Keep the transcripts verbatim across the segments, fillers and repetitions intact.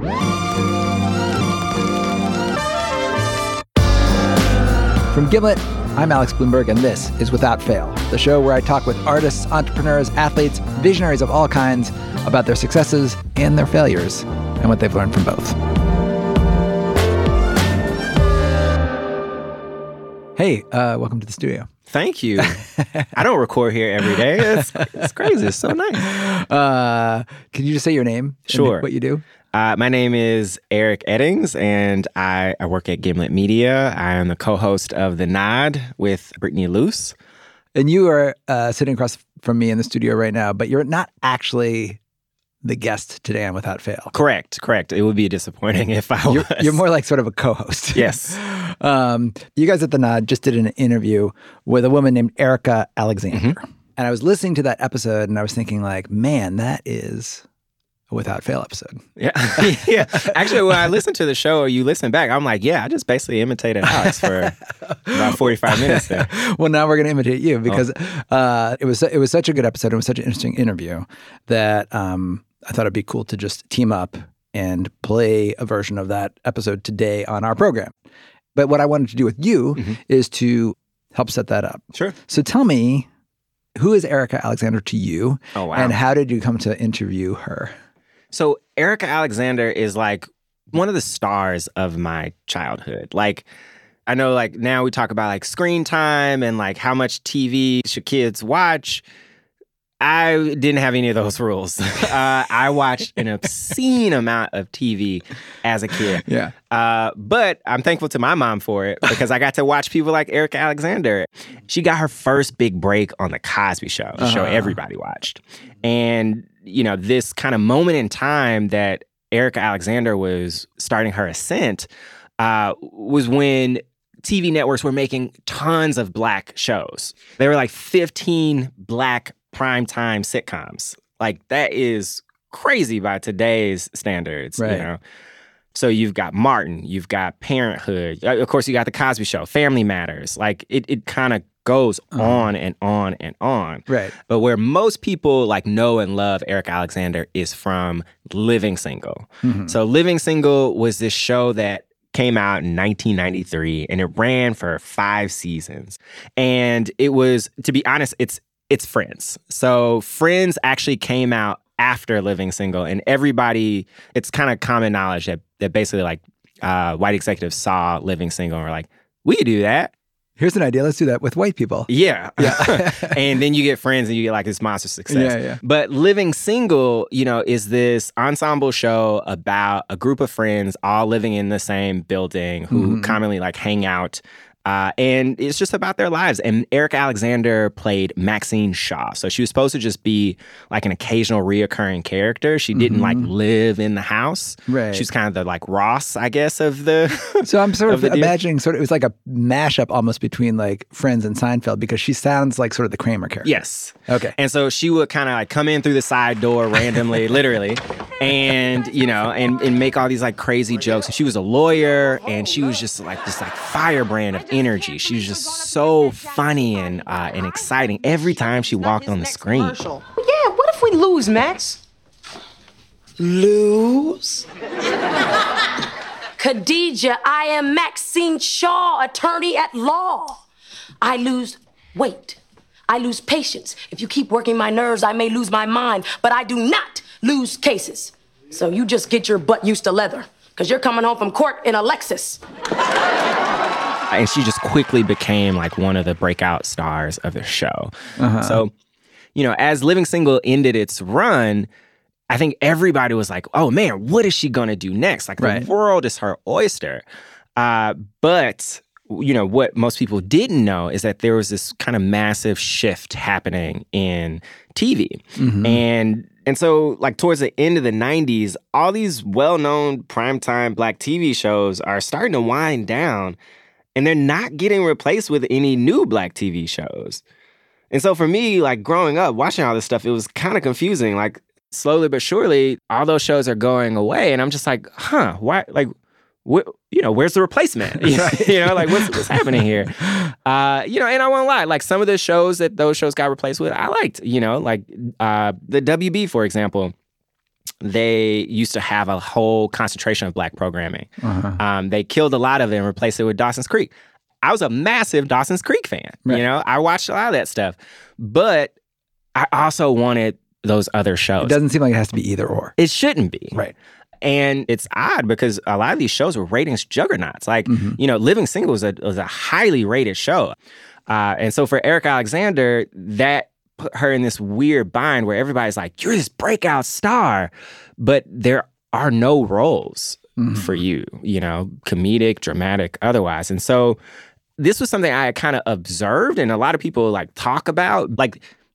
From Gimlet, I'm Alex Blumberg, and this is Without Fail, the show where I talk with artists, entrepreneurs, athletes, visionaries of all kinds about their successes and their failures and what they've learned from both. Hey, uh, welcome to the studio. Thank you. I don't record here every day. It's, it's crazy. It's so nice. Uh, can you just say your name? Sure. And what you do? Uh, my name is Eric Eddings, and I, I work at Gimlet Media. I am the co-host of The Nod with Brittany Luce. And you are uh, sitting across from me in the studio right now, but you're not actually the guest today on Without Fail. Correct, correct. It would be disappointing if I was. You're, you're more like sort of a co-host. Yes. um, you guys at The Nod just did an interview with a woman named Erika Alexander. Mm-hmm. And I was listening to that episode and I was thinking like, man, that is a Without Fail episode. Yeah. yeah. Actually, when I listened to the show or you listen back, I'm like, yeah, I just basically imitated Alex for about forty-five minutes there. Well, now we're going to imitate you because oh. uh, it was it was such a good episode. It was such an interesting interview that um, I thought it'd be cool to just team up and play a version of that episode today on our program. But what I wanted to do with you mm-hmm. is to help set that up. Sure. So tell me, who is Erika Alexander to you? Oh, wow. And how did you come to interview her? So Erika Alexander is like one of the stars of my childhood. Like, I know like now we talk about like screen time and like how much T V should kids watch. I didn't have any of those rules. uh, I watched an obscene amount of T V as a kid. Yeah. Uh, but I'm thankful to my mom for it because I got to watch people like Erika Alexander. She got her first big break on The Cosby Show, the uh-huh. show everybody watched. And, you know, this kind of moment in time that Erika Alexander was starting her ascent uh, was when T V networks were making tons of Black shows. There were like fifteen Black primetime sitcoms. Like, that is crazy by today's standards, right. you know? So you've got Martin, you've got Parenthood, of course you got The Cosby Show, Family Matters. Like, it, it kind of goes uh-huh. on and on and on. Right. But where most people like know and love Erika Alexander is from Living Single. Mm-hmm. So Living Single was this show that came out in nineteen ninety-three, and it ran for five seasons. And it was, to be honest, it's it's Friends. So Friends actually came out after Living Single, and everybody, it's kind of common knowledge that, that basically like uh, white executives saw Living Single and were like, we could do that. Here's an idea. Let's do that with white people. Yeah. yeah. And then you get Friends and you get like this monster success. Yeah, yeah. But Living Single, you know, is this ensemble show about a group of friends all living in the same building who mm-hmm. commonly like hang out. Uh, and it's just about their lives. And Erika Alexander played Maxine Shaw. So she was supposed to just be like an occasional reoccurring character. She didn't mm-hmm. like live in the house. Right. She's kind of the like Ross, I guess, of the So I'm sort of, of imagining sort of, it was like a mashup almost between like Friends and Seinfeld because she sounds like sort of the Kramer character. Yes. Okay. And so she would kind of like come in through the side door randomly, literally, and, you know, and, and make all these like crazy jokes. And she was a lawyer and she was just like this like firebrand of energy. She was just so funny and uh, and exciting every time she walked on the screen. Well, yeah, what if we lose, Max? Lose? Khadija, I am Maxine Shaw, attorney at law. I lose weight. I lose patience. If you keep working my nerves, I may lose my mind, but I do not lose cases. So you just get your butt used to leather, because you're coming home from court in a Lexus. And she just quickly became like one of the breakout stars of the show. Uh-huh. So, you know, as Living Single ended its run, I think everybody was like, oh man, what is she gonna do next? Like right. the world is her oyster. Uh, but, you know, what most people didn't know is that there was this kind of massive shift happening in T V. Mm-hmm. And and so like towards the end of the nineties, all these well-known primetime Black T V shows are starting to wind down. And they're not getting replaced with any new Black T V shows. And so for me, like growing up, watching all this stuff, it was kind of confusing. Like slowly but surely, all those shows are going away. And I'm just like, huh, why? Like, wh- you know, where's the replacement? you know, like what's, what's happening here? Uh, you know, and I won't lie, like some of the shows that those shows got replaced with, I liked, you know, like uh, the W B, for example. they used to have a whole concentration of Black programming. Uh-huh. Um, they killed a lot of it and replaced it with Dawson's Creek. I was a massive Dawson's Creek fan. Right. You know, I watched a lot of that stuff. But I also wanted those other shows. It doesn't seem like it has to be either or. It shouldn't be. Right. And it's odd because a lot of these shows were ratings juggernauts. Like, mm-hmm. you know, Living Single was a, was a highly rated show. Uh, and so for Erica Alexander, that put her in this weird bind where everybody's like, you're this breakout star, but there are no roles mm-hmm. for you, you know, comedic, dramatic, otherwise. And so this was something I kind of observed and a lot of people like talk about. Like,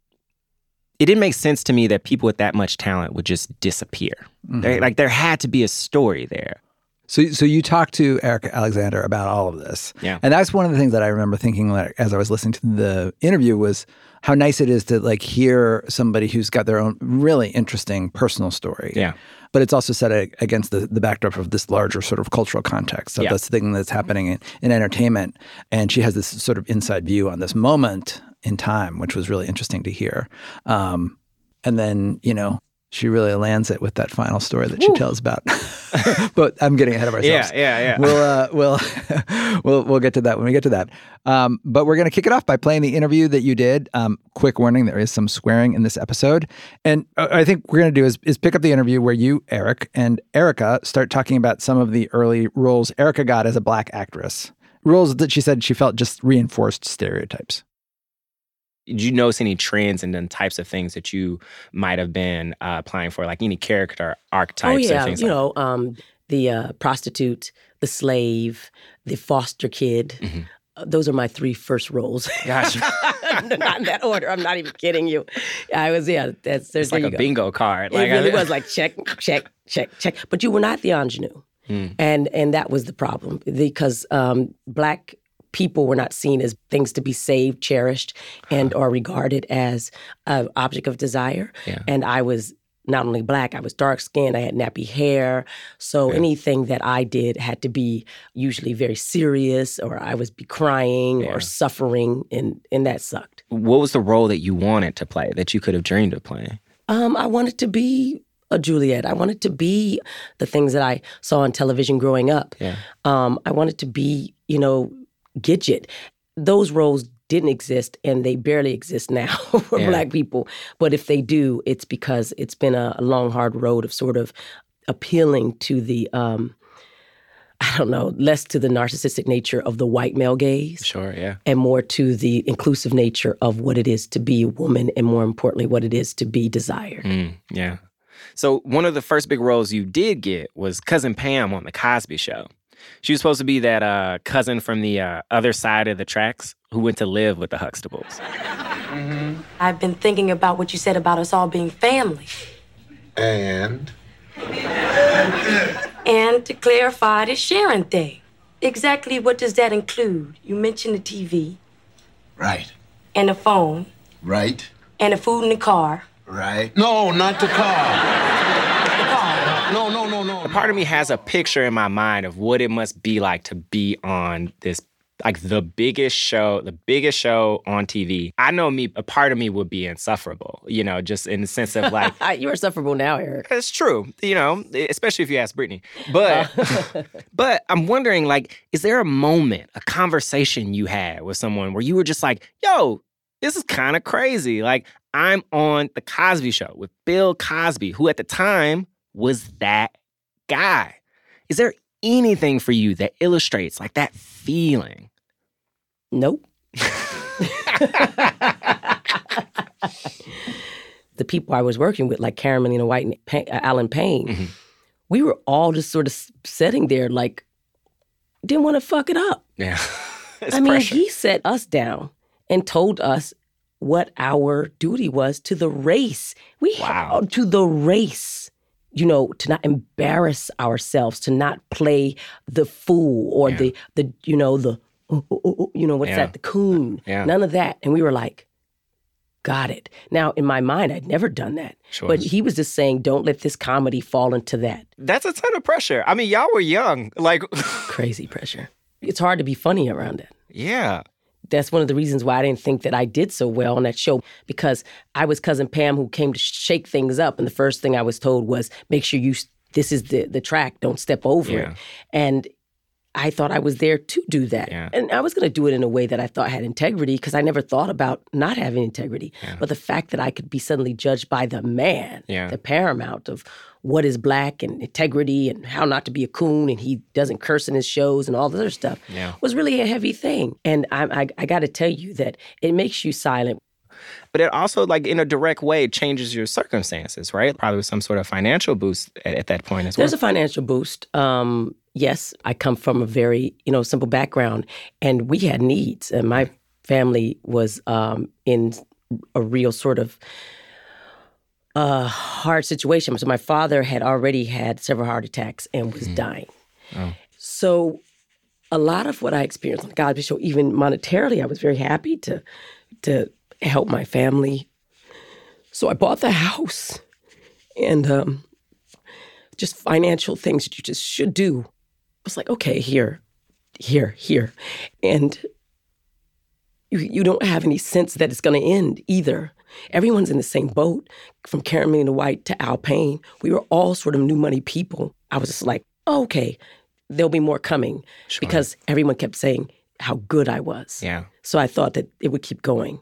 it didn't make sense to me that people with that much talent would just disappear. Mm-hmm. There, like, there had to be a story there. So so you talked to Erica Alexander about all of this. Yeah. And that's one of the things that I remember thinking like, as I was listening to the interview was how nice it is to like hear somebody who's got their own really interesting personal story. Yeah. But it's also set against the, the backdrop of this larger sort of cultural context of yeah. this thing that's happening in, in entertainment. And she has this sort of inside view on this moment in time, which was really interesting to hear. Um, and then, you know, she really lands it with that final story that Woo. She tells about. But I'm getting ahead of ourselves. Yeah, yeah, yeah. We'll uh, we'll we'll we'll get to that when we get to that. Um, but we're going to kick it off by playing the interview that you did. Um, quick warning: there is some swearing in this episode, and I think what we're going to do is is pick up the interview where you, Eric, and Erica start talking about some of the early roles Erica got as a Black actress, roles that she said she felt just reinforced stereotypes. Did you notice any trends and then types of things that you might have been uh, applying for, like any character archetypes? Oh, yeah. Or things you like know, um, the uh, prostitute, the slave, the foster kid. Mm-hmm. Uh, those are my three first roles. Gotcha. Not in that order. I'm not even kidding you. I was, yeah. That's, it's like a go. bingo card. It like, really was like check, check, check, check. But you were not the ingenue. Mm. And, and that was the problem because um, Black people were not seen as things to be saved, cherished, and or regarded as an object of desire. Yeah. And I was not only Black, I was dark-skinned, I had nappy hair. So yeah. anything that I did had to be usually very serious, or I was be crying yeah. or suffering, and, and that sucked. What was the role that you wanted to play, that you could have dreamed of playing? Um, I wanted to be a Juliet. I wanted to be the things that I saw on television growing up. Yeah. Um, I wanted to be, you know, Gidget. Those roles didn't exist, and they barely exist now for yeah. Black people. But if they do, it's because it's been a, a long, hard road of sort of appealing to the, um, I don't know, less to the narcissistic nature of the white male gaze. Sure, yeah. And more to the inclusive nature of what it is to be a woman, and more importantly, what it is to be desired. Mm, yeah. So one of the first big roles you did get was Cousin Pam on The Cosby Show. She was supposed to be that uh, cousin from the uh, other side of the tracks who went to live with the Huxtables. Mm-hmm. I've been thinking about what you said about us all being family. And? And to clarify the sharing thing. Exactly what does that include? You mentioned the T V. Right. And the phone. Right. And the food in the car. Right. No, not the car. No, no, no, no. A part of me has a picture in my mind of what it must be like to be on this, like the biggest show, the biggest show on T V. I know me, a part of me would be insufferable, you know, just in the sense of like. You're insufferable now, Eric. It's true, you know, especially if you ask Brittany. But, but I'm wondering, like, is there a moment, a conversation you had with someone where you were just like, yo, this is kind of crazy. Like, I'm on The Cosby Show with Bill Cosby, who at the time was that guy. Is there anything for you that illustrates like that feeling? Nope. The people I was working with, like Karen Molina White and pa- uh, Alan Payne, mm-hmm. we were all just sort of sitting there like, didn't want to fuck it up. Yeah. I mean, pressure. He set us down and told us what our duty was to the race. We wow. had, to the race. You know, to not embarrass ourselves, to not play the fool or yeah. the, the, you know, the, uh, uh, uh, you know, what's yeah. that, the coon. Yeah. None of that. And we were like, got it. Now, in my mind, I'd never done that. Sure. But he was just saying, don't let this comedy fall into that. That's a ton of pressure. I mean, y'all were young. Like crazy pressure. It's hard to be funny around that. Yeah. that's one of the reasons why I didn't think that I did so well on that show, because I was Cousin Pam who came to shake things up. And the first thing I was told was, make sure you, this is the, the track, don't step over yeah. it. And I thought I was there to do that. Yeah. And I was going to do it in a way that I thought had integrity, because I never thought about not having integrity. Yeah. But the fact that I could be suddenly judged by the man, yeah. the paramount of what is black and integrity and how not to be a coon, and he doesn't curse in his shows and all the other stuff, yeah. was really a heavy thing. And I, I, I got to tell you that it makes you silent. But it also, like, in a direct way, changes your circumstances, right? Probably with some sort of financial boost at, at that point as well. There's a financial boost. Um, yes, I come from a very, you know, simple background, and we had needs. And my family was um, in a real sort of uh, hard situation. So my father had already had several heart attacks and was mm-hmm. dying. Oh. So a lot of what I experienced on the Cosby Show, even monetarily, I was very happy to to help my family. So I bought the house, and um, just financial things that you just should do. I was like, okay, here, here, here. And you, you don't have any sense that it's going to end either. Everyone's in the same boat, from Karen Melina White to Al Payne. We were all sort of new money people. I was just like, oh, okay, there'll be more coming. Sure. Because everyone kept saying how good I was. Yeah. So I thought that it would keep going.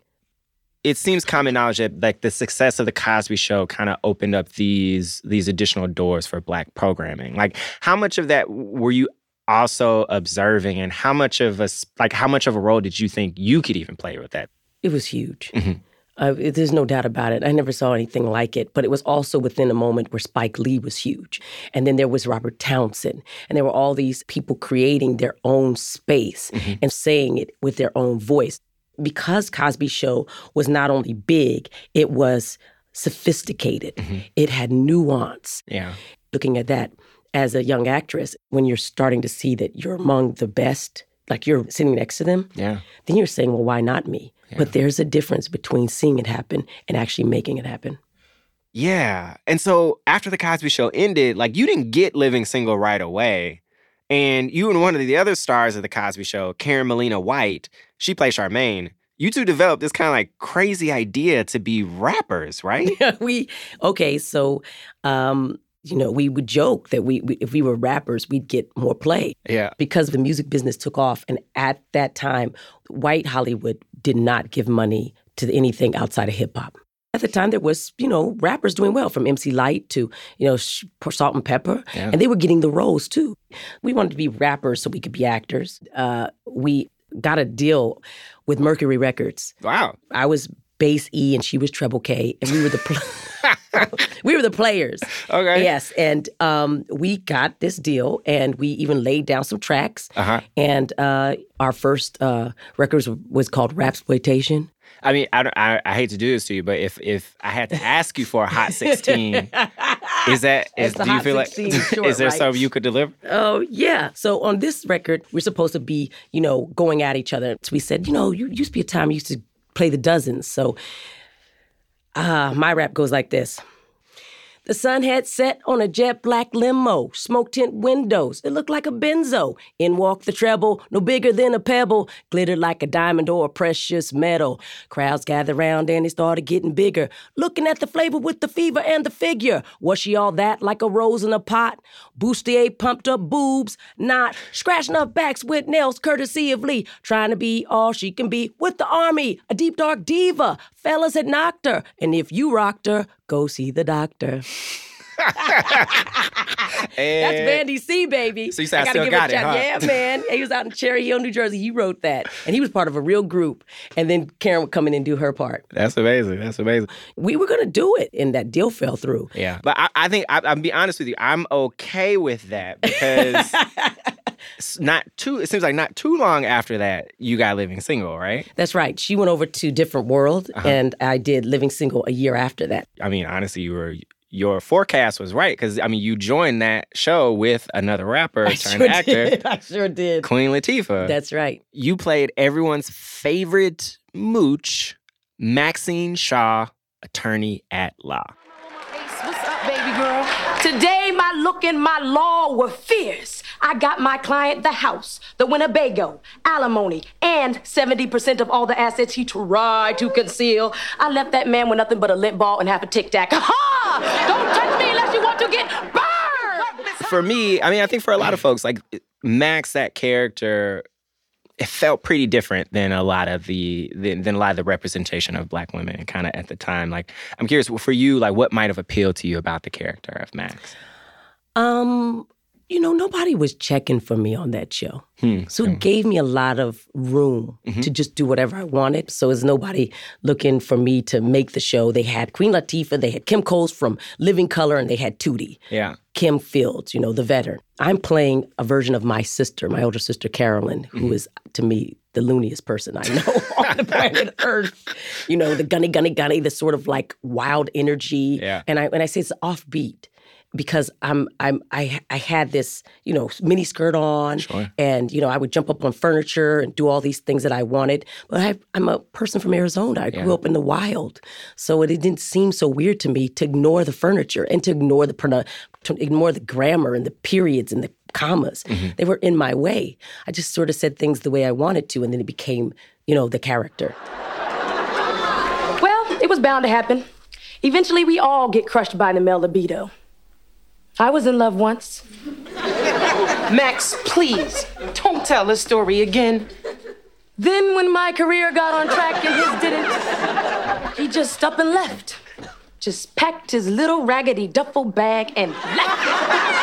It seems common knowledge that, like, the success of the Cosby Show kind of opened up these these additional doors for Black programming. Like, how much of that were you also observing, and how much of a like how much of a role did you think you could even play with that? It was huge. Mm-hmm. Uh, it, there's no doubt about it. I never saw anything like it, but it was also within a moment where Spike Lee was huge. And then there was Robert Townsend. And there were all these people creating their own space mm-hmm. and saying it with their own voice. Because Cosby Show was not only big, it was sophisticated. Mm-hmm. It had nuance. Yeah. Looking at that as a young actress, when you're starting to see that you're among the best, like you're sitting next to them, yeah. then you're saying, well, why not me? Yeah. But there's a difference between seeing it happen and actually making it happen. Yeah. And so after the Cosby Show ended, like, you didn't get Living Single right away. And you and one of the other stars of the Cosby Show, Karen Melina White, she played Charmaine. You two developed this kind of like crazy idea to be rappers, right? we, okay, so, um, you know, we would joke that we, we if we were rappers, we'd get more play. Yeah. Because the music business took off. And at that time, white Hollywood did not give money to anything outside of hip hop. At the time, there was, you know, rappers doing well, from M C Lyte to, you know, Salt and Pepper. Yeah. And they were getting the roles, too. We wanted to be rappers so we could be actors. Uh, we got a deal with Mercury Records. Wow. I was bass E and she was treble K, and we were the pl- we were the players. Okay. Yes, and um, we got this deal, and we even laid down some tracks. Uh-huh. And uh, our first uh, record was called Rapsploitation. I mean, I, don't, I I hate to do this to you, but if if I had to ask you for a Hot sixteen, is that is, do you feel like short, is there right? something you could deliver? Oh yeah. So on this record, we're supposed to be, you know, going at each other. So we said, you know, you used to be a time you used to play the dozens. So uh, my rap goes like this. The sun had set on a jet black limo, smoke tint windows. It looked like a benzo. In walked the treble, no bigger than a pebble, glittered like a diamond or a precious metal. Crowds gathered round and it started getting bigger, looking at the flavor with the fever and the figure. Was she all that like a rose in a pot? Bustier pumped up boobs, not scratching up backs with nails courtesy of Lee, trying to be all she can be with the army, a deep dark diva. Fellas had knocked her, and if you rocked her, go see the doctor. That's Vandy C, baby. So you said I, I still got it, huh? Yeah, man. He was out in Cherry Hill, New Jersey. He wrote that. And he was part of a real group. And then Karen would come in and do her part. That's amazing. That's amazing. We were going to do it, and that deal fell through. Yeah. But I, I think, I, I'll be honest with you, I'm okay with that because it's not too, it seems like not too long after that, you got Living Single, right? That's right. She went over to Different World, uh-huh. and I did Living Single a year after that. I mean, honestly, you were... Your forecast was right, because, I mean, you joined that show with another rapper I turned sure actor. Did. I sure did. Queen Latifah. That's right. You played everyone's favorite mooch, Maxine Shaw, attorney at law. Ace, what's up, baby girl? Today, my look and my law were fierce. I got my client the house, the Winnebago, alimony, and seventy percent of all the assets he tried to conceal. I left that man with nothing but a lint ball and half a Tic Tac. Ha! Don't touch me unless you want to get burned! For me, I mean, I think for a lot of folks, like Max, that character, it felt pretty different than a lot of the than, than a lot of the representation of Black women kind of at the time. Like, I'm curious, for you, like, what might have appealed to you about the character of Max? Um, you know, nobody was checking for me on that show. Hmm. So it gave me a lot of room mm-hmm. to just do whatever I wanted. So there's nobody looking for me to make the show. They had Queen Latifah, they had Kim Coles from Living Color, and they had Tootie. Yeah. Kim Fields, you know, the veteran. I'm playing a version of my sister, my older sister, Carolyn, who mm-hmm. is, to me, the looniest person I know on the planet Earth. You know, the gunny, gunny, gunny, the sort of like wild energy. Yeah. And I, when I say it's offbeat, because I'm I'm I I had this, you know, mini skirt on, sure. and you know I would jump up on furniture and do all these things that I wanted. But I, I'm a person from Arizona. I yeah. grew up in the wild, so it, it didn't seem so weird to me to ignore the furniture and to ignore the to ignore the grammar and the periods and the commas. Mm-hmm. They were in my way. I just sort of said things the way I wanted to, and then it became, you know, the character. Well, it was bound to happen. Eventually, we all get crushed by the male libido. I was in love once. Max, please, don't tell this story again. Then when my career got on track and his didn't, he just up and left. Just packed his little raggedy duffel bag and left.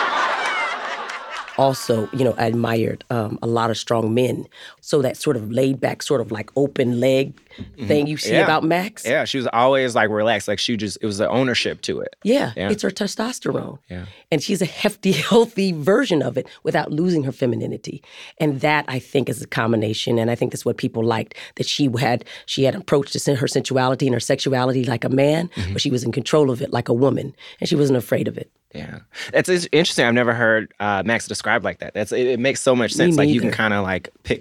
Also, you know, I admired um, a lot of strong men. So that sort of laid back, sort of like open leg mm-hmm. thing you see yeah. about Max. Yeah, she was always like relaxed. Like she just, it was the ownership to it. Yeah, yeah. It's her testosterone. Yeah. And she's a hefty, healthy version of it without losing her femininity. And that, I think, is a combination. And I think that's what people liked, that she had she had approached her sensuality and her sexuality like a man, mm-hmm. but she was in control of it like a woman. And she wasn't afraid of it. Yeah. That's it's interesting. I've never heard uh, Max described like that. That's It, it makes so much sense. Me like you neither. can kind of like pick.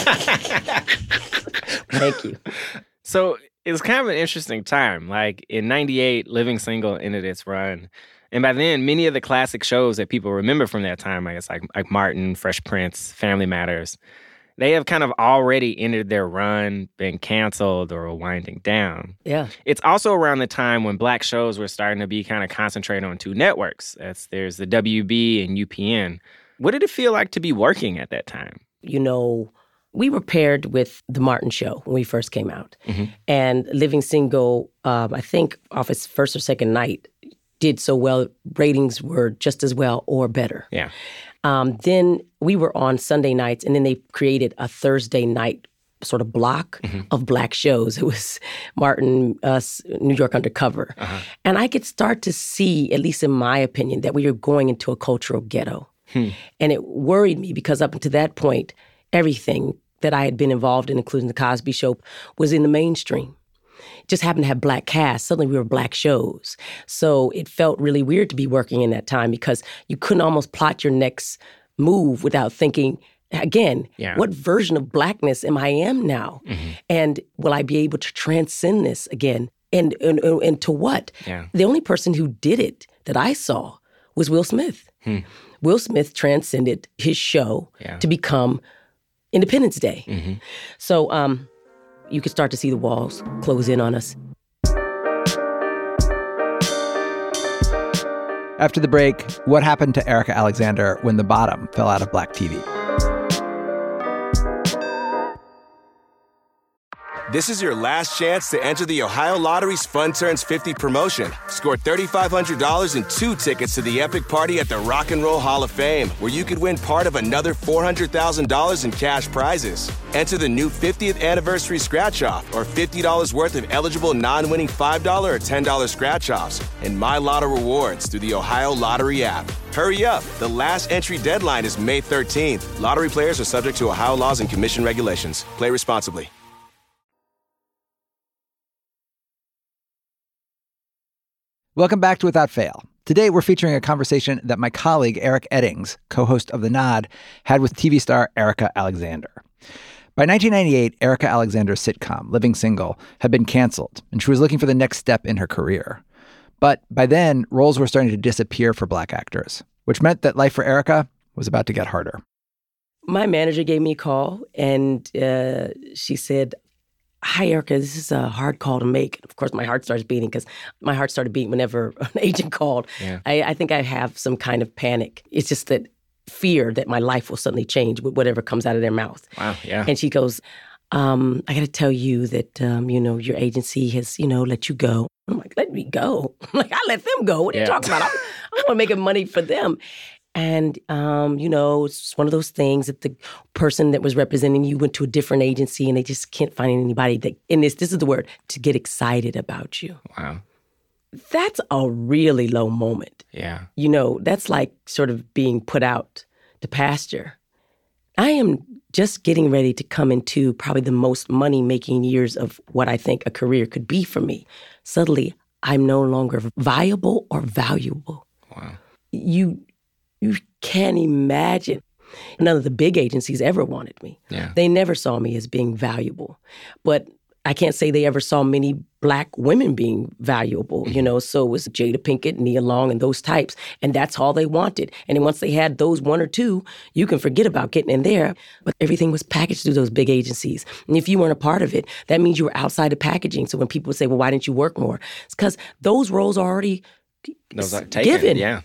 Thank you. So it was kind of an interesting time. Like in ninety-eight, Living Single ended its run. And by then, many of the classic shows that people remember from that time, I guess like, like Martin, Fresh Prince, Family Matters, they have kind of already ended their run, been canceled, or winding down. Yeah. It's also around the time when Black shows were starting to be kind of concentrated on two networks. That's, there's the W B and U P N. What did it feel like to be working at that time? You know, we were paired with The Martin Show when we first came out. Mm-hmm. And Living Single, um, I think off its first or second night, did so well. Ratings were just as well or better. Yeah. Um, then we were on Sunday nights, and then they created a Thursday night sort of block mm-hmm. of Black shows. It was Martin, us, New York Undercover. Uh-huh. And I could start to see, at least in my opinion, that we were going into a cultural ghetto. Hmm. And it worried me because up until that point, everything that I had been involved in, including The Cosby Show, was in the mainstream. It just happened to have Black casts. Suddenly we were Black shows. So it felt really weird to be working in that time because you couldn't almost plot your next move without thinking, again, yeah. what version of Blackness am I am now? Mm-hmm. And will I be able to transcend this again? And, and, and to what? Yeah. The only person who did it that I saw was Will Smith. Hmm. Will Smith transcended his show yeah. to become Independence Day. Mm-hmm. So um, you could start to see the walls close in on us. After the break, what happened to Erika Alexander when the bottom fell out of Black T V? This is your last chance to enter the Ohio Lottery's Fun Turns fifty promotion. Score three thousand five hundred dollars and two tickets to the epic party at the Rock and Roll Hall of Fame, where you could win part of another four hundred thousand dollars in cash prizes. Enter the new fiftieth anniversary scratch-off or fifty dollars worth of eligible non-winning five dollars or ten dollars scratch-offs and My Lotto rewards through the Ohio Lottery app. Hurry up. The last entry deadline is May thirteenth. Lottery players are subject to Ohio laws and commission regulations. Play responsibly. Welcome back to Without Fail. Today, we're featuring a conversation that my colleague, Eric Eddings, co-host of The Nod, had with T V star Erika Alexander. By nineteen ninety-eight, Erika Alexander's sitcom, Living Single, had been canceled, and she was looking for the next step in her career. But by then, roles were starting to disappear for Black actors, which meant that life for Erica was about to get harder. My manager gave me a call, and uh, she said, "Hi, Erica, this is a hard call to make." Of course, my heart starts beating because my heart started beating whenever an agent called. Yeah. I, I think I have some kind of panic. It's just that fear that my life will suddenly change with whatever comes out of their mouth. Wow, yeah. And she goes, um, I got to tell you that, um, you know, your agency has, you know, let you go. I'm like, let me go? I'm like, I let them go. What are yeah. you talking about? I'm, I'm making money for them. And, um, you know, it's one of those things that the person that was representing you went to a different agency and they just can't find anybody that, and this, this is the word, to get excited about you. Wow. That's a really low moment. Yeah. You know, that's like sort of being put out to pasture. I am just getting ready to come into probably the most money-making years of what I think a career could be for me. Suddenly, I'm no longer viable or valuable. Wow. You... You can't imagine. None of the big agencies ever wanted me. Yeah. They never saw me as being valuable. But I can't say they ever saw many Black women being valuable, you know, so it was Jada Pinkett, Nia Long, and those types, and that's all they wanted. And then once they had those one or two, you can forget about getting in there. But everything was packaged through those big agencies. And if you weren't a part of it, that means you were outside of packaging. So when people would say, well, why didn't you work more? It's because those roles are already those are taken, given. Yeah.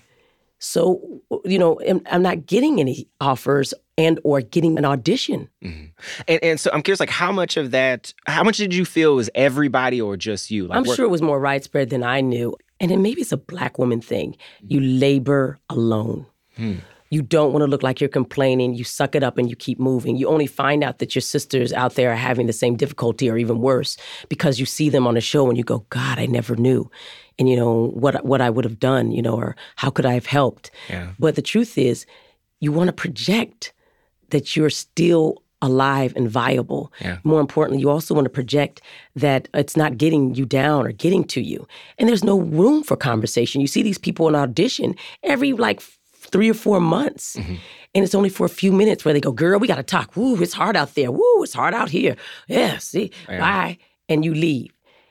So, you know, I'm not getting any offers and or getting an audition. Mm-hmm. And and so I'm curious, like, how much of that, how much did you feel was everybody or just you? Like, I'm work- sure it was more widespread than I knew. And then maybe it's a Black woman thing. You labor alone. Hmm. You don't want to look like you're complaining. You suck it up and you keep moving. You only find out that your sisters out there are having the same difficulty or even worse because you see them on a show and you go, God, I never knew. And, you know, what what I would have done, you know, or how could I have helped? Yeah. But the truth is, you want to project that you're still alive and viable. Yeah. More importantly, you also want to project that it's not getting you down or getting to you. And there's no room for conversation. You see these people in audition every, like, three or four months. Mm-hmm. And it's only for a few minutes where they go, girl, we got to talk. Woo, it's hard out there. Woo, it's hard out here. Yeah, see, yeah. Bye. And you leave.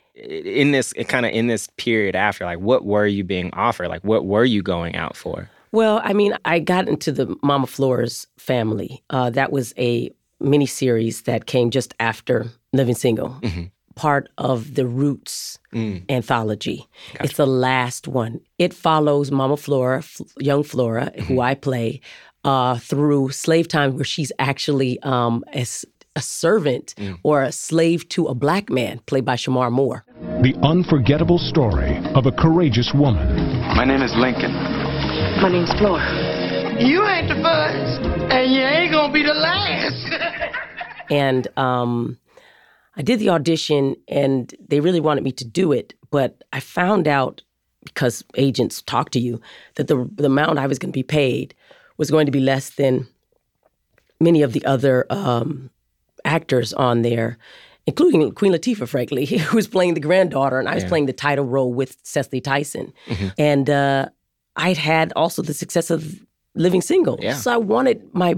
In this, kind of in this period after, like, what were you being offered? Like, what were you going out for? Well, I mean, I got into the Mama Flores family. Uh, that was a miniseries that came just after Living Single, mm-hmm. part of the Roots mm. anthology. Gotcha. It's the last one. It follows Mama Flora, F- young Flora, mm-hmm. who I play, uh, through slave time, where she's actually um, as a servant mm. or a slave to a Black man, played by Shamar Moore. The unforgettable story of a courageous woman. My name is Lincoln. My name's Flora. You ain't the first, and you ain't gonna be the last. And um, I did the audition, and they really wanted me to do it, but I found out, because agents talk to you, that the, the amount I was going to be paid was going to be less than many of the other um, actors on there, including Queen Latifah, frankly, who was playing the granddaughter, and I was yeah. playing the title role with Cecily Tyson. Mm-hmm. And uh, I'd had also the success of Living Single. Yeah. So I wanted my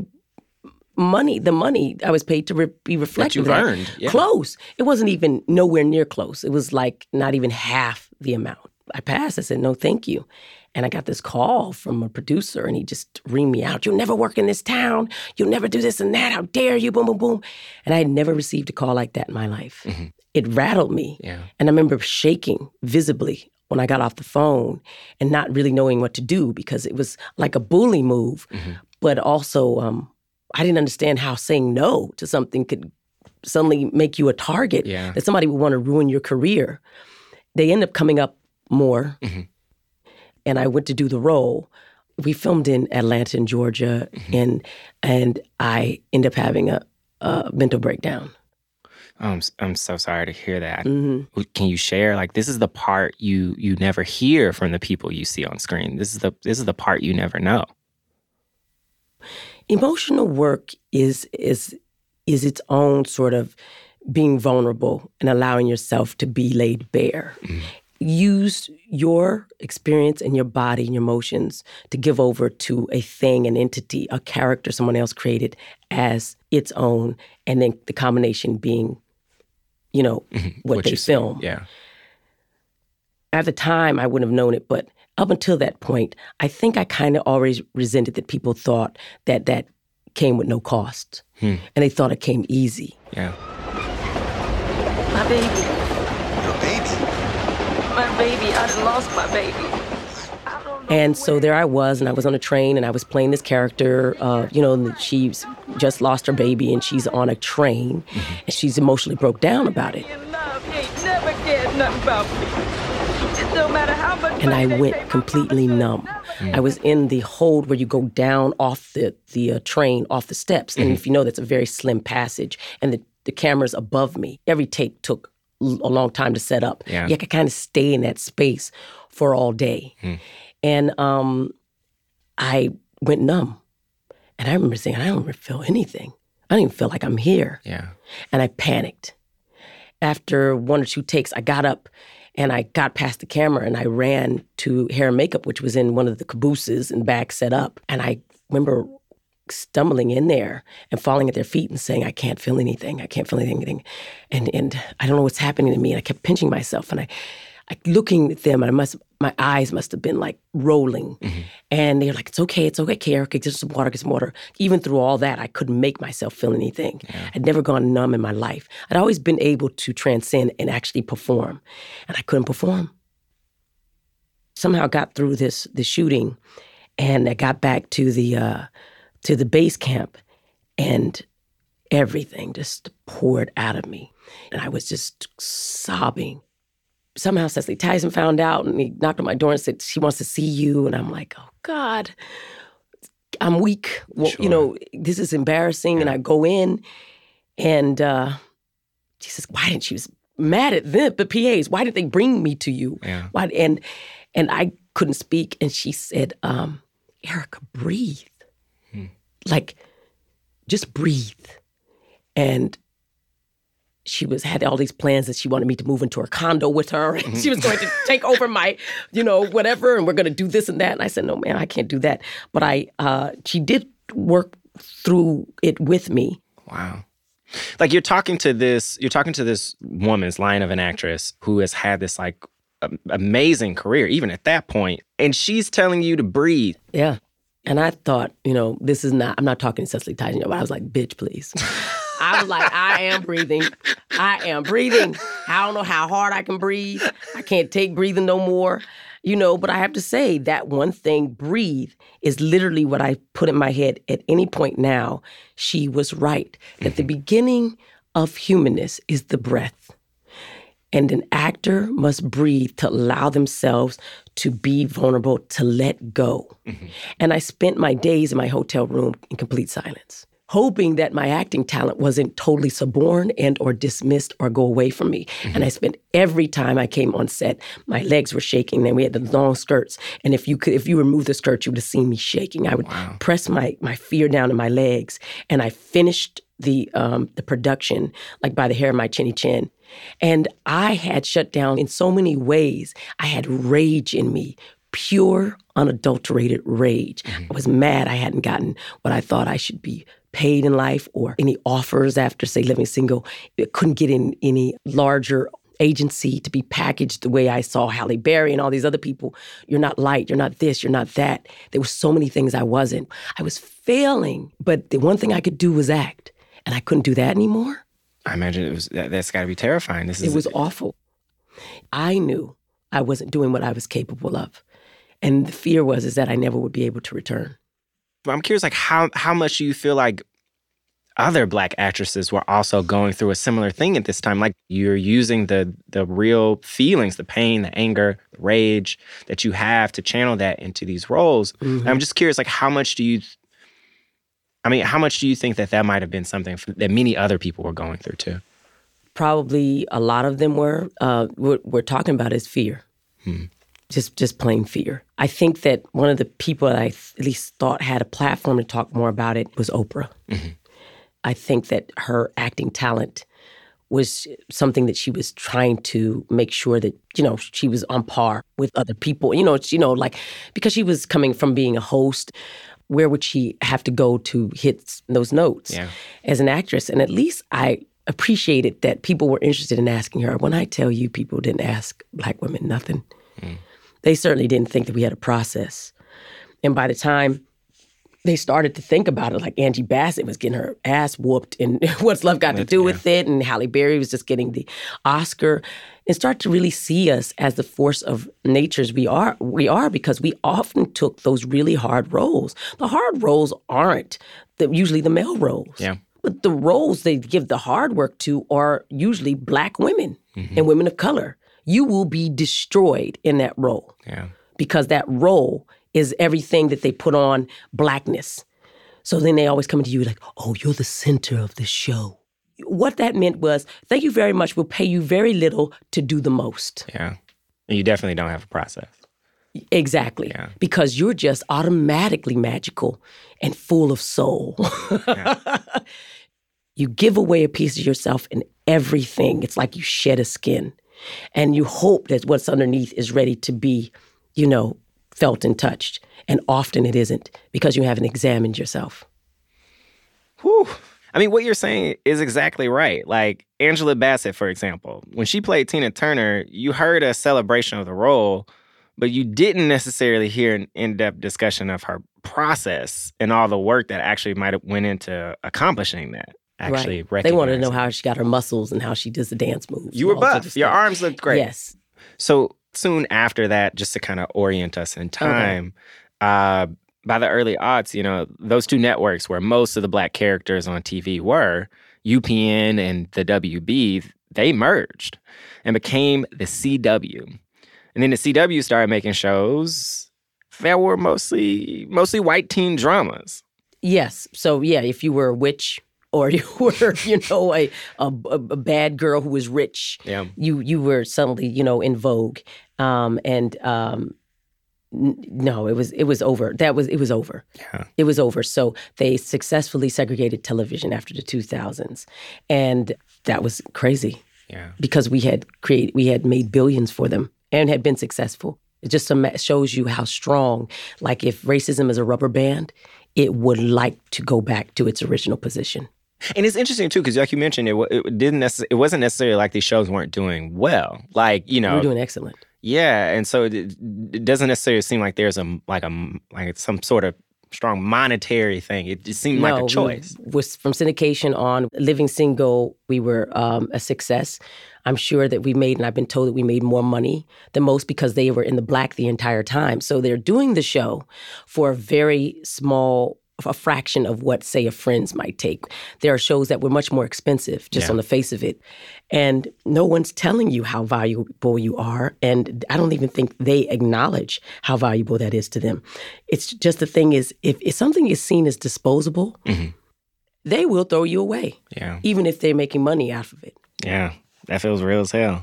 money, the money I was paid to re- be reflected. That you earned. Yeah. Close. It wasn't even nowhere near close. It was like not even half the amount. I passed. I said, no, thank you. And I got this call from a producer, and he just reamed me out. You'll never work in this town. You'll never do this and that. How dare you? Boom, boom, boom. And I had never received a call like that in my life. Mm-hmm. It rattled me. Yeah. And I remember shaking visibly when I got off the phone and not really knowing what to do, because it was like a bully move. Mm-hmm. But also, um, I didn't understand how saying no to something could suddenly make you a target, yeah. that somebody would want to ruin your career. They end up coming up more. Mm-hmm. And I went to do the role. We filmed in Atlanta, in Georgia, mm-hmm. and and I ended up having a, a mental breakdown. Oh, I'm I'm so sorry to hear that. Mm-hmm. Can you share? Like, this is the part you you never hear from the people you see on screen. This is the this is the part you never know. Emotional work is is is its own sort of being vulnerable and allowing yourself to be laid bare. Mm-hmm. Use your experience and your body and your emotions to give over to a thing, an entity, a character someone else created as its own, and then the combination being, you know, mm-hmm. what, what they film. Yeah. At the time, I wouldn't have known it, but up until that point, I think I kind of always resented that people thought that that came with no cost. Hmm. And they thought it came easy. Yeah. My baby. Your baby? My baby. I done lost my baby. And so there I was, and I was on a train, and I was playing this character. Uh, you know, she's just lost her baby, and she's on a train, mm-hmm. and she's emotionally broke down about it. Never cared nothing about me. It don't matter how much. And I went completely numb. Mm-hmm. I was in the hold where you go down off the the uh, train, off the steps, and mm-hmm. if you know, that's a very slim passage, and the the camera's above me. Every take took a long time to set up. Yeah. You could kind of stay in that space for all day. Mm. And um, I went numb. And I remember saying, I don't feel anything. I don't even feel like I'm here. Yeah. And I panicked. After one or two takes, I got up and I got past the camera and I ran to hair and makeup, which was in one of the cabooses and back set up. And I remember stumbling in there and falling at their feet and saying, I can't feel anything. I can't feel anything. And and I don't know what's happening to me. And I kept pinching myself. And I, I looking at them, and I must, my eyes must have been like rolling. Mm-hmm. And they're like, it's okay, it's okay, Erica, get some water, get some water. Even through all that, I couldn't make myself feel anything. Yeah. I'd never gone numb in my life. I'd always been able to transcend and actually perform. And I couldn't perform. Somehow got through this, this shooting, and I got back to the, uh, to the base camp, and everything just poured out of me. And I was just sobbing. Somehow Cicely Tyson found out, and he knocked on my door and said, she wants to see you. And I'm like, oh, God, I'm weak. Well, sure. You know, this is embarrassing. Yeah. And I go in, and uh, she says, why didn't she was mad at them, the P As. Why did they bring me to you? Yeah. Why? And and I couldn't speak. And she said, um, Erica, breathe. Hmm. Like, just breathe. And she was had all these plans that she wanted me to move into her condo with her. And she was going to take over my, you know, whatever, and we're going to do this and that. And I said, no, man, I can't do that. But I, uh, she did work through it with me. Wow. Like you're talking to this, you're talking to this woman's line of an actress who has had this like amazing career, even at that point, and she's telling you to breathe. Yeah. And I thought, you know, this is not, I'm not talking to Cicely Tyson, but I was like, bitch, please. I was like, I am breathing. I am breathing. I don't know how hard I can breathe. I can't take breathing no more. You know, but I have to say that one thing, breathe, is literally what I put in my head at any point now. She was right. That the beginning of humanness is the breath. And an actor must breathe to allow themselves to be vulnerable, to let go. Mm-hmm. And I spent my days in my hotel room in complete silence, hoping that my acting talent wasn't totally suborned and or dismissed or go away from me. Mm-hmm. And I spent every time I came on set, my legs were shaking, and we had the long skirts. And if you could, if you removed the skirt, you would have seen me shaking. I would wow. press my my fear down in my legs, and I finished the um, the production like by the hair of my chinny chin. And I had shut down in so many ways. I had rage in me, pure, unadulterated rage. Mm-hmm. I was mad I hadn't gotten what I thought I should be paid in life, or any offers after, say, Living Single. It couldn't get in any larger agency to be packaged the way I saw Halle Berry and all these other people. You're not light, you're not this, you're not that. There were so many things I wasn't. I was failing, but the one thing I could do was act, and I couldn't do that anymore. I imagine it was that, that's got to be terrifying. This is It was awful. I knew I wasn't doing what I was capable of. And the fear was is that I never would be able to return. I'm curious, like, how how much do you feel like other Black actresses were also going through a similar thing at this time? Like, you're using the the real feelings, the pain, the anger, the rage that you have to channel that into these roles. Mm-hmm. I'm just curious, like, how much do you, I mean, how much do you think that that might have been something that many other people were going through too? Probably a lot of them were. Uh, what we're talking about is fear. Hmm. Just just plain fear. I think that one of the people that I th- at least thought had a platform to talk more about it was Oprah. Mm-hmm. I think that her acting talent was something that she was trying to make sure that, you know, she was on par with other people. You know, you know, like, because she was coming from being a host, where would she have to go to hit those notes yeah. as an actress? And at least I appreciated that people were interested in asking her. When I tell you people didn't ask Black women nothing, Mm. They certainly didn't think that we had a process. And by the time they started to think about it, like Angie Bassett was getting her ass whooped, and What's Love Got to Do with It, and Halle Berry was just getting the Oscar, and start to really see us as the force of natures we are. We are because we often took those really hard roles. The hard roles aren't the, usually the male roles. Yeah. But the roles they give the hard work to are usually Black women mm-hmm. and women of color. You will be destroyed in that role. Yeah. Because that role is everything that they put on Blackness. So then they always come to you like, oh, you're the center of the show. What that meant was, thank you very much, we'll pay you very little to do the most. Yeah. And you definitely don't have a process. Exactly. Yeah. Because you're just automatically magical and full of soul. Yeah. You give away a piece of yourself in everything. It's like you shed a skin. And you hope that what's underneath is ready to be, you know, felt and touched. And often it isn't because you haven't examined yourself. Whew. I mean, what you're saying is exactly right. Like Angela Bassett, for example, when she played Tina Turner, you heard a celebration of the role, but you didn't necessarily hear an in-depth discussion of her process and all the work that actually might have went into accomplishing that. Actually, right. They wanted to know how she got her muscles and how she does the dance moves. You were buff. Your arms looked great. Yes. So soon after that, just to kind of orient us in time, okay. uh, by the early aughts, you know, those two networks where most of the Black characters on T V were, U P N and the W B, they merged and became the C W. And then the C W started making shows that were mostly mostly white teen dramas. Yes. So, yeah, if you were a witch, or you were, you know, a, a a bad girl who was rich. Yeah. You you were suddenly, you know, in vogue, um, and um, n- no, it was it was over. That was it was over. Yeah. It was over. So they successfully segregated television after the two thousands, and that was crazy. Yeah. Because we had created, we had made billions for them and had been successful. It just shows you how strong. Like if racism is a rubber band, it would like to go back to its original position. And it's interesting, too, because like you mentioned, it, it didn't necess- it wasn't necessarily like these shows weren't doing well. Like, you know. We're doing excellent. Yeah, and so it, it doesn't necessarily seem like there's a like a like some sort of strong monetary thing. It just seemed no, like a choice. We, was from syndication on Living Single, we were um, a success. I'm sure that we made, and I've been told that we made more money than most because they were in the Black the entire time. So they're doing the show for a very small a fraction of what, say, a Friends might take. There are shows that were much more expensive, just yeah. on the face of it. And no one's telling you how valuable you are. And I don't even think they acknowledge how valuable that is to them. It's just the thing is, if, if something is seen as disposable, mm-hmm. they will throw you away. Yeah. Even if they're making money off of it. Yeah, that feels real as hell.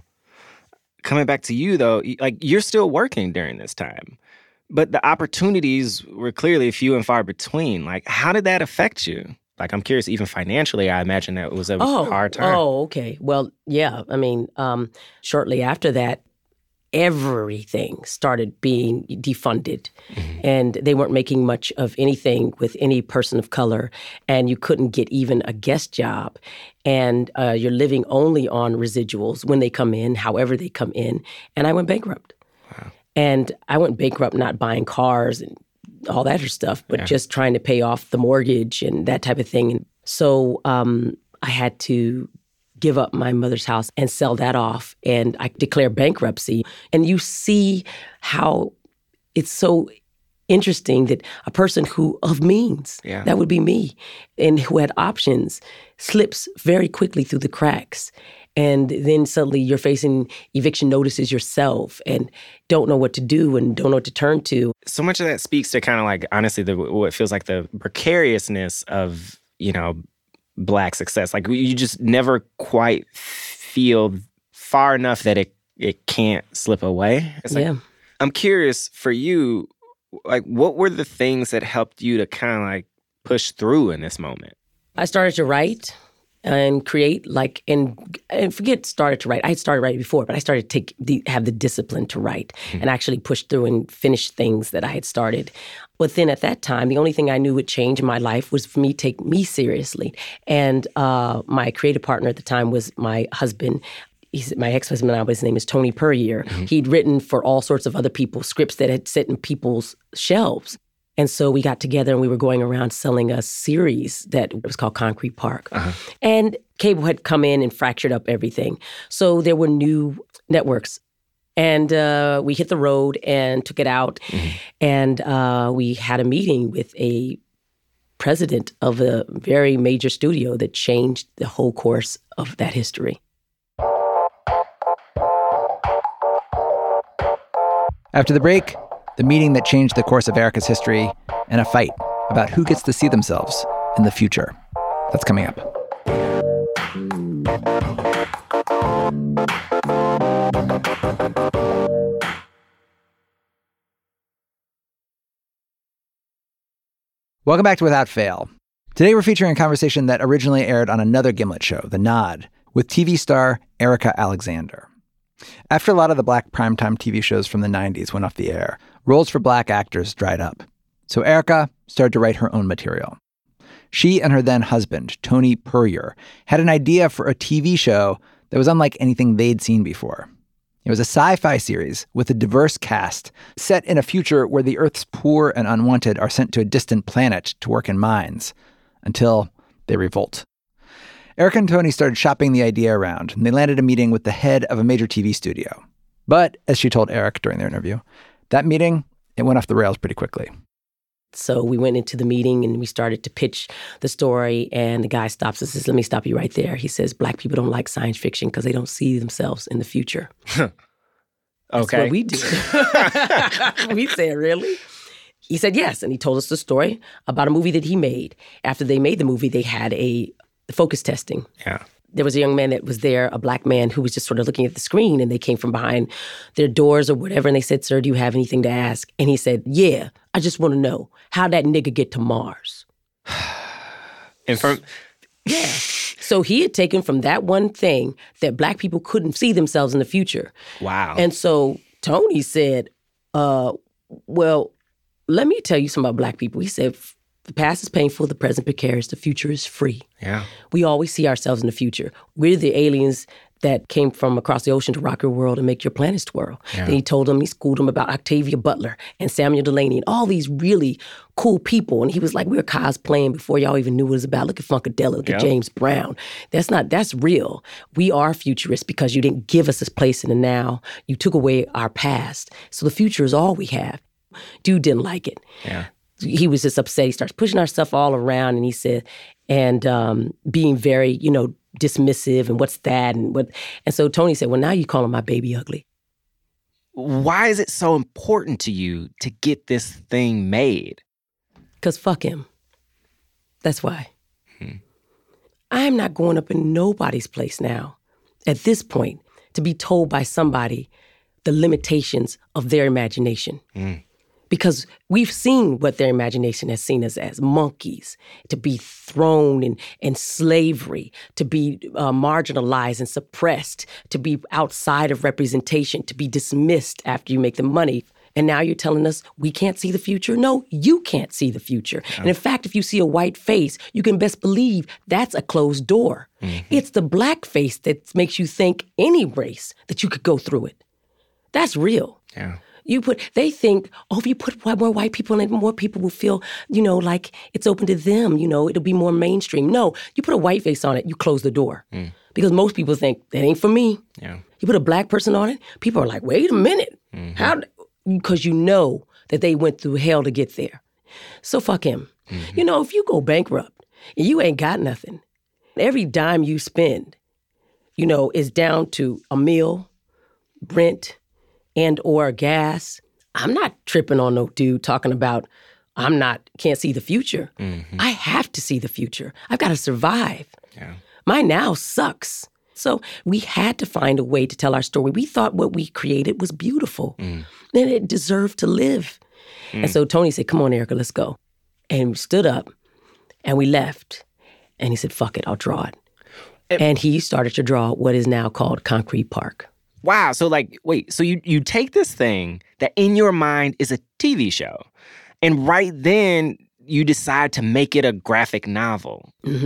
Coming back to you, though, like you're still working during this time. But the opportunities were clearly few and far between. Like, how did that affect you? Like, I'm curious, even financially, I imagine that was a oh, hard time. Oh, okay. Well, yeah. I mean, um, shortly after that, everything started being defunded. Mm-hmm. And they weren't making much of anything with any person of color. And you couldn't get even a guest job. And uh, you're living only on residuals when they come in, however they come in. And I went bankrupt. Wow. And I went bankrupt not buying cars and all that other stuff, but yeah. just trying to pay off the mortgage and that type of thing. And so um, I had to give up my mother's house and sell that off. And I declared bankruptcy. And you see how it's so interesting that a person who of means, yeah. that would be me, and who had options, slips very quickly through the cracks. And then suddenly you're facing eviction notices yourself and don't know what to do and don't know what to turn to. So much of that speaks to kind of like, honestly, the, what feels like the precariousness of, you know, Black success. Like you just never quite feel far enough that it, it can't slip away. It's like, yeah. I'm curious for you, like what were the things that helped you to kind of like push through in this moment? I started to write. And create, like, and, and forget started to write. I had started writing before, but I started to take the, have the discipline to write mm-hmm. and actually push through and finish things that I had started. But then at that time, the only thing I knew would change in my life was for me to take me seriously. And uh, my creative partner at the time was my husband. he's my ex-husband now, but his name is Tony Puryear. Mm-hmm. He'd written for all sorts of other people, scripts that had sit in people's shelves. And so we got together and we were going around selling a series that was called Concrete Park. Uh-huh. And cable had come in and fractured up everything. So there were new networks. And uh, we hit the road and took it out. Mm-hmm. And uh, we had a meeting with a president of a very major studio that changed the whole course of that history. After the break, the meeting that changed the course of Erika's history, and a fight about who gets to see themselves in the future. That's coming up. Welcome back to Without Fail. Today we're featuring a conversation that originally aired on another Gimlet show, The Nod, with T V star Erika Alexander. After a lot of the black primetime T V shows from the nineties went off the air, roles for black actors dried up. So Erika started to write her own material. She and her then husband, Tony Puryear, had an idea for a T V show that was unlike anything they'd seen before. It was a sci-fi series with a diverse cast set in a future where the Earth's poor and unwanted are sent to a distant planet to work in mines until they revolt. Erika and Tony started shopping the idea around, and they landed a meeting with the head of a major T V studio. But, as she told Eric during their interview, that meeting, it went off the rails pretty quickly. So we went into the meeting and we started to pitch the story, and the guy stops us and says, let me stop you right there. He says, black people don't like science fiction because they don't see themselves in the future. Okay. That's what we do. We said, really? He said, yes. And he told us the story about a movie that he made. After they made the movie, they had a focus testing. Yeah. There was a young man that was there, a black man, who was just sort of looking at the screen, and they came from behind their doors or whatever, and they said, sir, do you have anything to ask? And he said, yeah, I just want to know, how that nigga get to Mars? And from... Yeah. So he had taken from that one thing that black people couldn't see themselves in the future. Wow. And so Tony said, uh, well, let me tell you something about black people. He said, the past is painful, the present precarious, the future is free. Yeah. We always see ourselves in the future. We're the aliens that came from across the ocean to rock your world and make your planet twirl. Yeah. Then he told them, he schooled them about Octavia Butler and Samuel Delaney and all these really cool people. And he was like, we were cosplaying before y'all even knew what it was about. Look at Funkadelic, look yep. at James Brown. That's not, that's real. We are futurists because you didn't give us this place in the now. You took away our past. So the future is all we have. Dude didn't like it. Yeah. He was just upset. He starts pushing our stuff all around, and he said, and um, being very, you know, dismissive, and what's that, and what. And so Tony said, well, now you calling my baby ugly. Why is it so important to you to get this thing made? Because fuck him. That's why. Hmm. I'm not going up in nobody's place now, at this point, to be told by somebody the limitations of their imagination. Mm. Because we've seen what their imagination has seen us as, monkeys, to be thrown in, in slavery, to be uh, marginalized and suppressed, to be outside of representation, to be dismissed after you make the money. And now you're telling us we can't see the future? No, you can't see the future. Yeah. And in fact, if you see a white face, you can best believe that's a closed door. Mm-hmm. It's the black face that makes you think any race that you could go through it. That's real. Yeah. You put, they think, oh, if you put more white people in it, more people will feel, you know, like it's open to them, you know, it'll be more mainstream. No, you put a white face on it, you close the door. Mm. Because most people think, that ain't for me. Yeah. You put a black person on it, people are like, wait a minute. Mm-hmm. How? Because you know that they went through hell to get there. So fuck him. Mm-hmm. You know, if you go bankrupt and you ain't got nothing, every dime you spend, you know, is down to a meal, rent, and or gas. I'm not tripping on no dude talking about I'm not, can't see the future. Mm-hmm. I have to see the future. I've got to survive. Yeah. My now sucks. So we had to find a way to tell our story. We thought what we created was beautiful mm. and it deserved to live. Mm. And so Tony said, come on, Erika, let's go. And we stood up and we left. And he said, fuck it, I'll draw it. it and he started to draw what is now called Concrete Park. Wow. So like, wait, so you, you take this thing that in your mind is a T V show, and right then you decide to make it a graphic novel. Mm-hmm.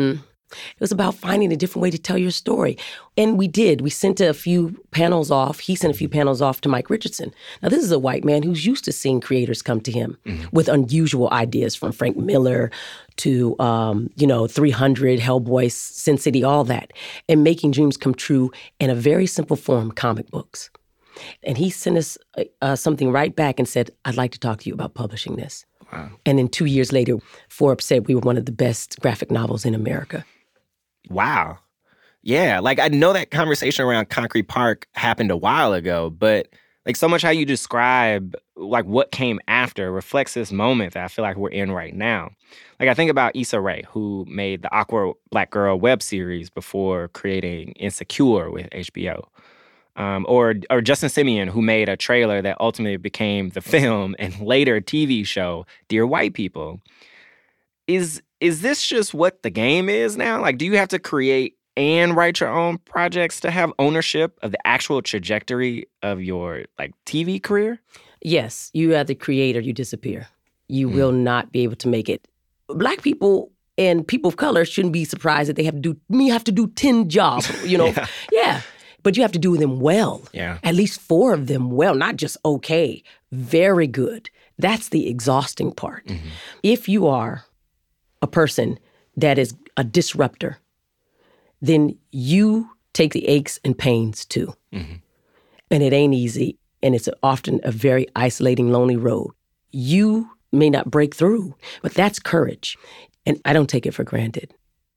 It was about finding a different way to tell your story. And we did. We sent a few panels off. He sent a few panels off to Mike Richardson. Now, this is a white man who's used to seeing creators come to him mm-hmm. with unusual ideas, from Frank Miller to, um, you know, three hundred, Hellboy, Sin City, all that, and making dreams come true in a very simple form, comic books. And he sent us uh, something right back and said, I'd like to talk to you about publishing this. Wow. And then two years later, Forbes said we were one of the best graphic novels in America. Wow. Yeah, like I know that conversation around Concrete Park happened a while ago, but like so much how you describe like what came after reflects this moment that I feel like we're in right now. Like I think about Issa Rae, who made the Awkward Black Girl web series before creating Insecure with H B O. Um, or or Justin Simien, who made a trailer that ultimately became the film and later T V show, Dear White People. Is is this just what the game is now? Like, do you have to create and write your own projects to have ownership of the actual trajectory of your like T V career? Yes, you either create or you disappear. You mm. will not be able to make it. Black people and people of color shouldn't be surprised that they have to do me have to do ten jobs. You know, yeah. yeah. But you have to do them well. Yeah. At least four of them well, not just okay, very good. That's the exhausting part. Mm-hmm. If you are a person that is a disruptor, then you take the aches and pains too. Mm-hmm. And it ain't easy. And it's often a very isolating, lonely road. You may not break through, but that's courage. And I don't take it for granted.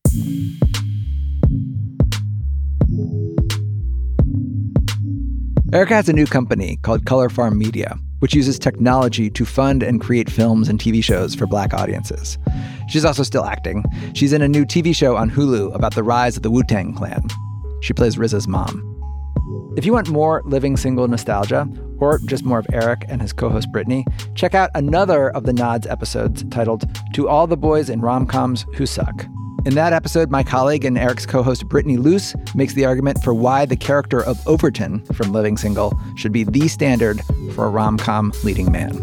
Erica has a new company called Color Farm Media, which uses technology to fund and create films and T V shows for Black audiences. She's also still acting. She's in a new T V show on Hulu about the rise of the Wu-Tang Clan. She plays R Z A's mom. If you want more Living Single nostalgia, or just more of Eric and his co-host Brittany, check out another of the Nods episodes titled To All the Boys in Rom-Coms Who Suck. In that episode, my colleague and Eric's co-host Brittany Luce makes the argument for why the character of Overton from Living Single should be the standard for a rom-com leading man.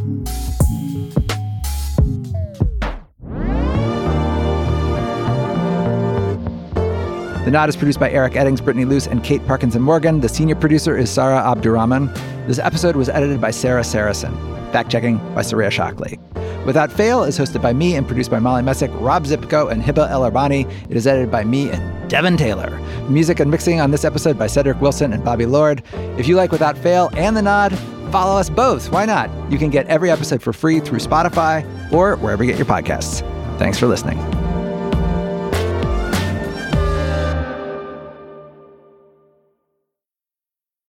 The Nod is produced by Eric Eddings, Brittany Luce, and Kate Parkinson Morgan. The senior producer is Sarah Abdurrahman. This episode was edited by Sarah Saracen. Fact-checking by Saria Shockley. Without Fail is hosted by me and produced by Molly Messick, Rob Zipko, and Hiba El Arbani. It is edited by me and Devin Taylor. Music and mixing on this episode by Cedric Wilson and Bobby Lord. If you like Without Fail and The Nod, follow us both. Why not? You can get every episode for free through Spotify or wherever you get your podcasts. Thanks for listening.